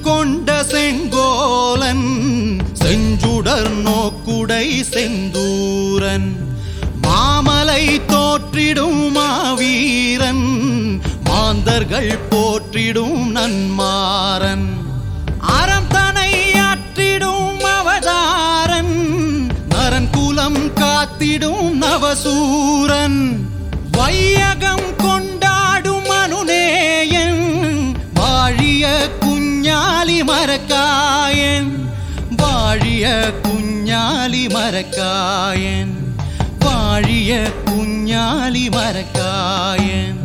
கொண்ட செங்கோலன் செஞ்சுடர் நோக்குடை செந்தூரன் மாமலை தோற்றிடும் மாவீரன் மாந்தர்கள் போற்றிடும் நன்மாறன் அறம் தனை ஆற்றிடும் அவதாரன் நரன் குலம் காத்திடும் நவசூரன் வையகம் கொண்டாடும் மனுநேயன் வாழிய குஞ்ஞாலி மரக்காயன் வாழிய குஞ்ஞாலி மரக்காயன் வாழிய குஞ்ஞாலி மரக்காயன்